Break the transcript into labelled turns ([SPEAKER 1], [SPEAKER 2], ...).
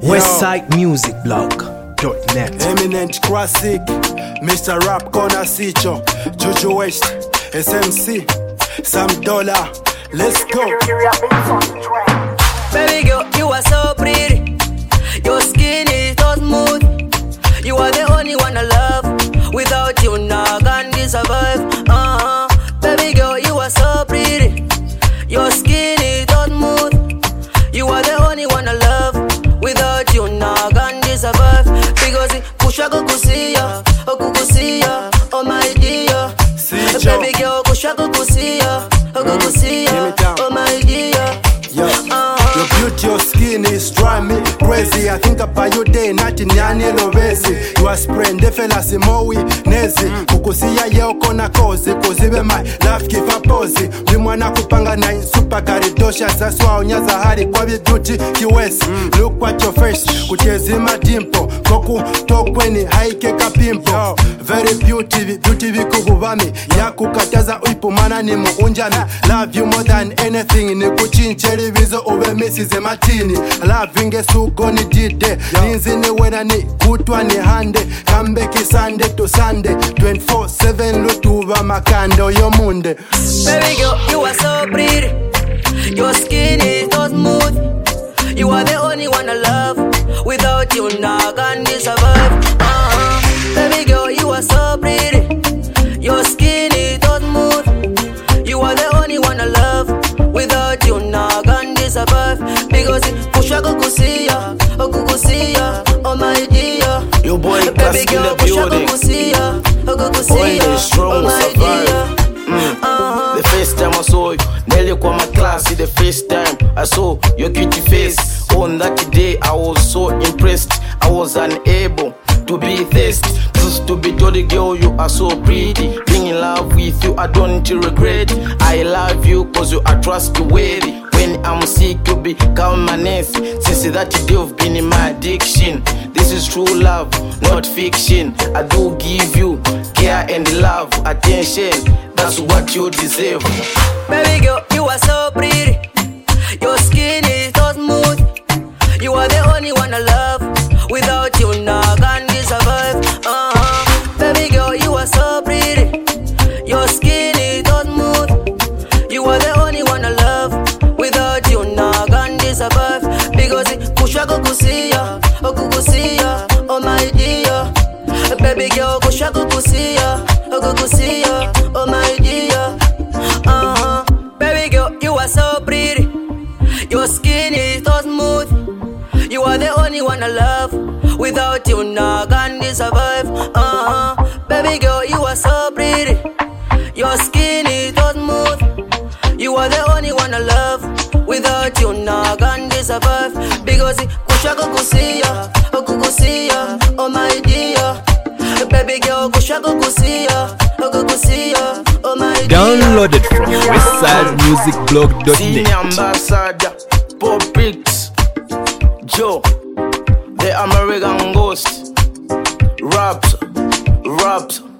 [SPEAKER 1] WestsideMusicBlog.net.
[SPEAKER 2] Eminent Classic, Mr. Rap Corner Sicho, Juju West, SMC, Sam Dollar. Let's go.
[SPEAKER 3] Baby girl, you are so pretty. Your skin is so smooth. You are the only one I love. Without you, nah, can't survive. Baby girl, you are so pretty. Your skin is so smooth. You are the only one I love. Without you, nah, can't survive. Because kusha kukusiya, kukusiya, oh my dear. Baby girl, kusha kukusiya, kukusiya, oh my dear.
[SPEAKER 2] Your beauty, your skin is driving me crazy. I think about you day, nothing yani lovesi. You are spraying the fellas mowi nezi. Kukusiya yeo kona kozi, kuzibe my life give a pose. Limwana kupanga na super karidosha. Saswa onyaza hari kwa beauty kiwesi. Look what your face, kuchezi madimpo. Koku tokweni haike kapimpo. Very beauty vikukuvami. Ya kukataza uipumana ni muunjami. Love you more than anything. Ni kuchincheri vizo uwe misize matini. Lavinge suko ni jide. Ninzi ni wena ni kutwa ni hande. Kambeki Sunday to Sunday 24/7 lutuva makando yomunde.
[SPEAKER 3] Baby girl, you are so pretty. Your skin is so smooth. You are the only one I love. Without you, nah, can't survive. Baby girl, you are so pretty. Your skin is so smooth. You are the only one I love. Without you, nah, can't survive. Because kusha kukusiya, kukusiya, oh my dear.
[SPEAKER 4] Your boy
[SPEAKER 3] Baby girl, kusha kukusiya, kukusiya, oh my dear.
[SPEAKER 4] The first time I saw you, nearly kwa my class. The first time I saw your cutie face. On that day I was so impressed. I was unable to be thirsty. Just to be told, girl, you are so pretty. Being in love with you, I don't regret. I love you cause you are trustworthy. When I'm sick, you become my nurse. Since that day you've been in my addiction. This is true love, not fiction. I do give you care and love, attention. That's what you deserve.
[SPEAKER 3] Baby girl, you are so pretty. Your skin is so smooth. You are the only one I love. Without you, nah, can't survive. Baby girl, you are so pretty. Your skin is so smooth. You are the only one I love. Without you, nah, can't survive. Because kusha kukusiya, kukusiya, oh my dear. Baby girl, kusha kukusiya, kukusiya, oh my dear. Baby girl, you are so pretty. Your skin is so smooth. You are the only one I love. Without you, nah, can't survive. Baby girl, you are so pretty. Your skin is so smooth. You are the only one I love. Without you, nah, can't survive. Because kusha kukusiya, kukusiya, oh my dear. Baby girl, kusha kukusiya, kukusiya, oh my dear.
[SPEAKER 1] Downloaded from WestsideMusicBlog.net.
[SPEAKER 4] Senior Ambassador, Pop Bricks, Joe, the American Ghost, Raps.